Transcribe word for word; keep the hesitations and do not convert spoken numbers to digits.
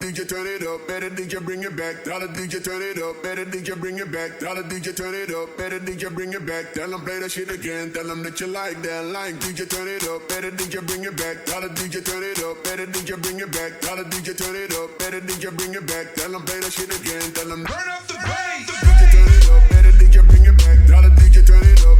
D J turn it up, better D J bring it back. Tell the D J turn it up, better D J bring it back. Tell the D J turn it up, better D J bring it back. Tell them play that shit again, tell them that you like that line. D J turn it up, better D J bring it back. Tell the D J turn it up, better D J bring it back. Tell the D J turn it up, better D J bring it back. Tell them play that shit again, tell them Turn up the bass. D J turn it up, better D J bring it back. Tell the D J turn it up.